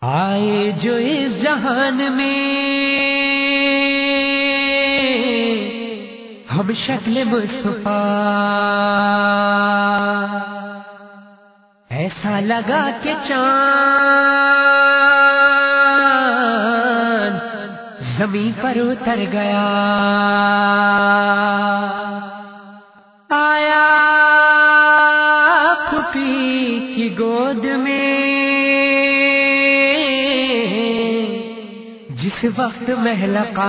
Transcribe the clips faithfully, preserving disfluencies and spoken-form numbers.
آئے جو اس جہان میں ہم شکل مصطفیٰ، ایسا لگا کہ چاند زمین پر اتر گیا، آیا پھوپھی کی گود میں جس وقت محلقہ،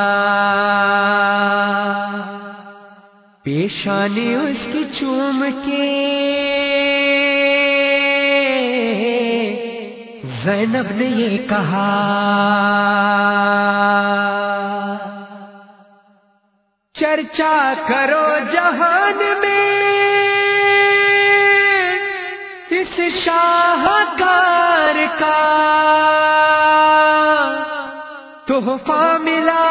پیشانی اس کی چوم کے زینب نے یہ کہا، چرچا کرو جہان میں اس شاہکار کا، تحفہ ملا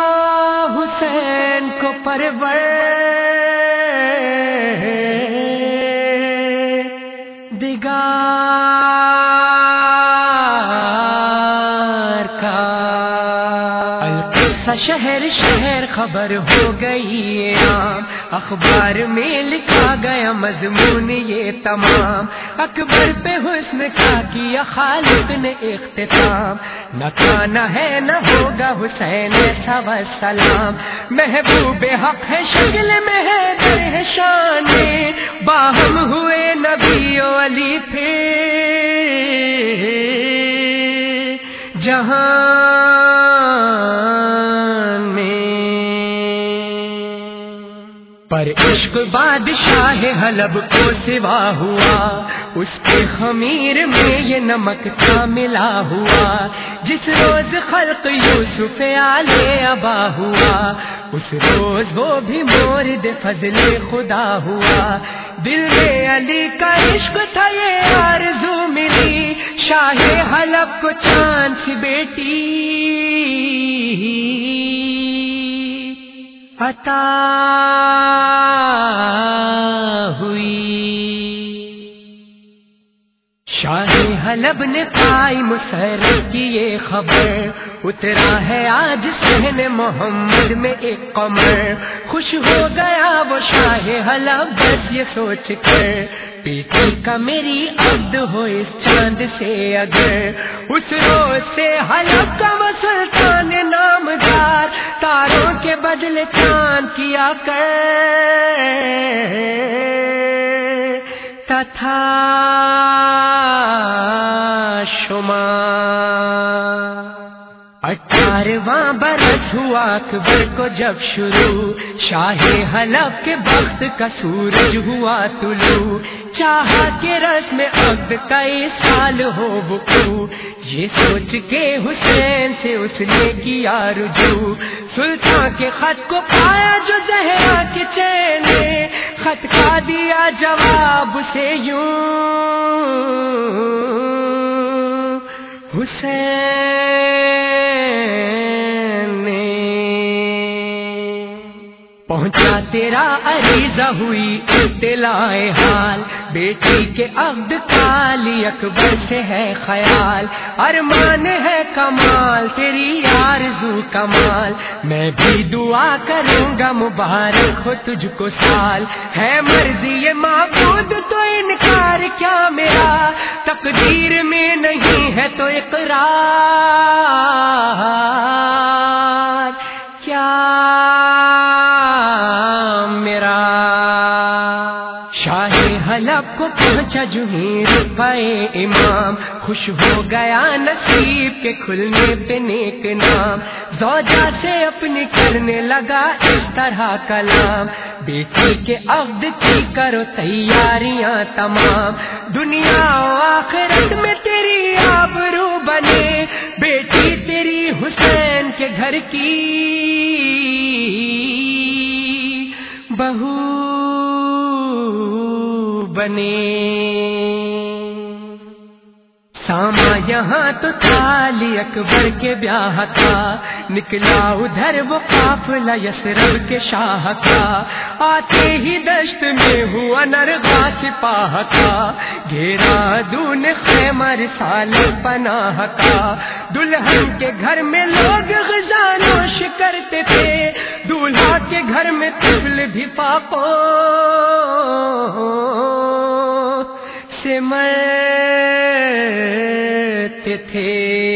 حسین کو پرور دگار کا۔ القصہ شہر شہر خبر ہو گئی عام، اخبار میں لکھا گیا مضمون یہ تمام، اکبر پہ حسن کا کیا خالق نے اختتام، نہ تھا نہ ہے نہ ہوگا حسین ایسا والسلام، محبوب حق ہے شکل میں ہے در شان، باہم ہوئے نبی و علی پھر جہاں پر عشق بادشاہ حلب کو سوا ہوا، اس کے خمیر میں یہ نمک تھا ملا ہوا، جس روز خلق یوسف علیہ ابا ہوا، اس روز وہ بھی مورد فضل خدا ہوا، دل میں علی کا عشق تھا یہ آرزو ملی، شاہ حلب کو چاند سی بیٹی عطا ہوئی۔ شاہ حلب نے پائی مسرت کی یہ خبر، اترا ہے آج صحن محمد میں ایک قمر، خوش ہو گیا وہ شاہ حلب بس یہ سوچ کر، بیٹی کا میری عبد ہو اس چاند سے اگر، اس روز سے حلب کا وہ سلطان نامدار، تاروں کے بدلے چاند کیا کر تھا شمار۔ اٹھارہواں برس ہوا اکبر کو جب شروع، شاہ حلب کے بخت کا سورج ہوا طلوع، چاہا کہ رسم عقد کئی سال ہو وقوع، یہ سوچ کے حسین سے اس نے کیا رجوع، سلطان کے خط کو پایا جو زہرا کے چین نے، خط کا دیا جواب سے یوں، حسین نے پہنچا تیرا عریضہ ہوئی اطلاع حال، بیٹی کے عقد کا علی اکبر سے ہے خیال، ارمان ہے کمال تیری آرزو کمال، میں بھی دعا کروں گا مبارک ہو تجھ کو سال، ہے مرضی یہ معبود تو انکار کیا میرا، تقدیر میں نہیں ہے تو اقرار کیا میرا۔ شاہ حلب کو پہنچا جو ہی رفعے امام، خوش ہو گیا نصیب کے کھلنے پہ نیک نام، زوجہ سے اپنی کرنے لگا اس طرح کلام، بیٹی کے عقد کی کرو تیاریاں تمام، دنیا و آخرت میں تیری آبرو بنے، بیٹی تیری حسین کے گھر کی بہو بنے۔ جامع یہاں تو علی اکبر کے بیاہ کا، نکلا ادھر وہ قافلہ یثرب کے شاہ کا، آتے ہی دشت میں ہوا نرغا سپاہ کا، گھیرا دون خیمہ رسالت پناہ کا، دلہن کے گھر میں لوگ غذا نوش کرتے تھے، دولہا کے گھر میں طفل بھی پاپوں سے مرتے تھے۔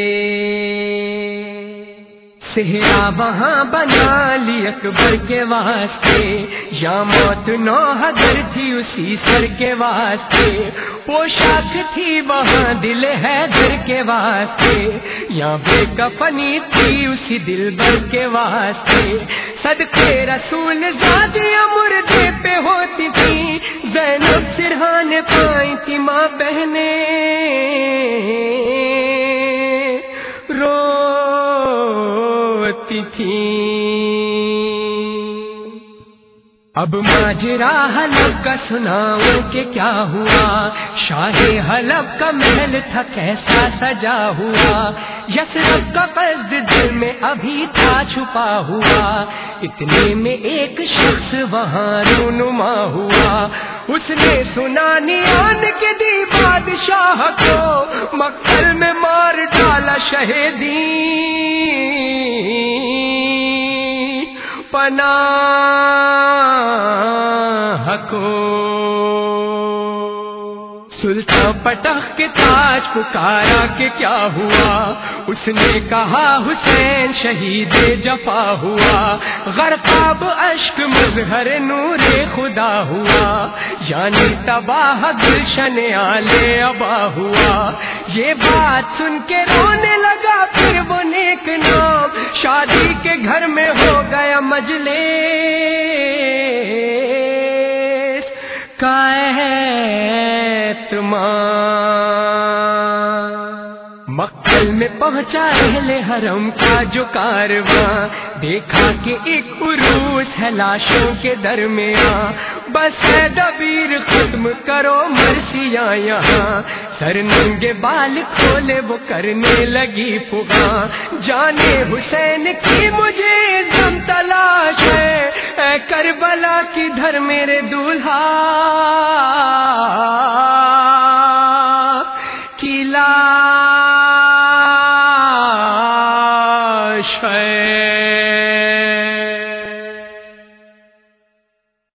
صحرا وہاں بنا لی اکبر کے واسطے، یا موت نو حضر تھی اسی سر کے واسطے، پوشاک تھی وہاں دل حیدر کے واسطے، یا بے کفنی تھی اسی دلبر کے واسطے، صدقے رسول زادیاں مردے پہ ہوتی تھی، زینب سرحان پائی تھی ماں بہنیں روتی تھیں۔ اب ماجرا حلب کا سناؤں کہ کیا ہوا، شاہ حلب کا محل تھا کیسا سجا ہوا، یثرب کا قصد دل میں ابھی تھا چھپا ہوا، اتنے میں ایک شخص وہاں رونما ہوا، اس نے سنا نیان کے دی بادشاہ کو، مقتل میں مار ڈالا شہیدی پناہ کو۔ سلطان پٹخ کے تاج پکارا کہ کیا ہوا، اس نے کہا حسین شہید جفا ہوا، غرقاب اشک مظہر نور خدا ہوا، یعنی تباہ گلشن آلے ابا ہوا، یہ بات سن کے رونے لگا پھر وہ نیک نام، شادی کے گھر میں ہو گیا مجلس کا مقتل میں پہنچا اہل حرم کا جو کارواں، دیکھا کہ ایک عروس ہے لاشوں کے درمیان، بس ہے دبیر ختم کرو مرثیاں یہاں، سر ننگے بال کھولے وہ کرنے لگی فغاں، جانے حسین کی مجھے دم تلاش ہے، اے کربلا کی دھر میرے دولہا